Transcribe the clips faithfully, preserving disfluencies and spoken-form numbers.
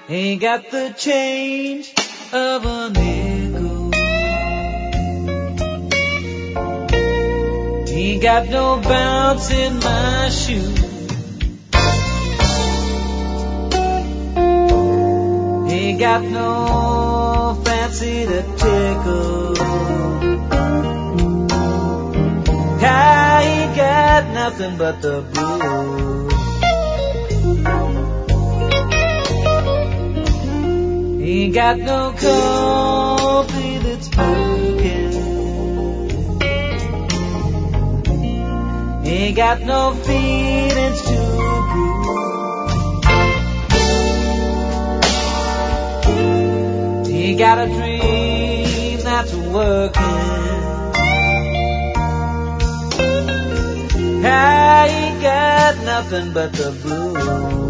Ain't got the change of a nickel. Ain't got no bounce in my shoe. Ain't got no fancy to tickle. I ain't got nothing but the blues. Ain't got no coffee that's broken. Ain't got no feelings to prove. Ain't got a dream that's working. I ain't got nothing but the blues.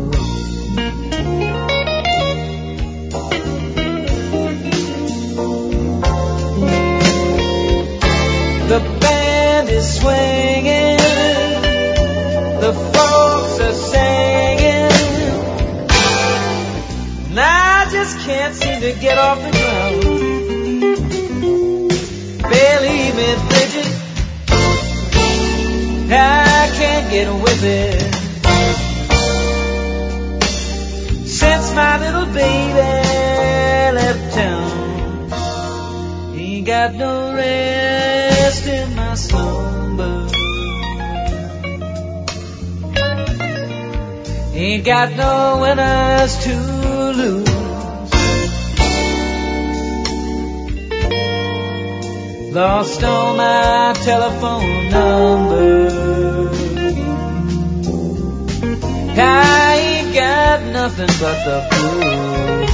The band is swinging, the folks are singing, and I just can't seem to get off the ground. Believe me, Bridget, I can't get with it. Since my little baby left town, ain't got no rest in my slumber. Ain't got no winners to lose. Lost all my telephone numbers. I ain't got nothing but the blues.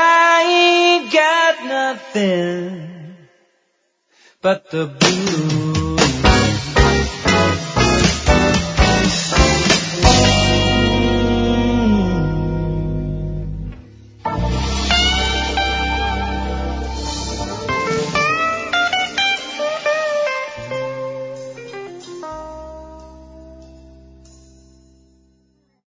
But the blues.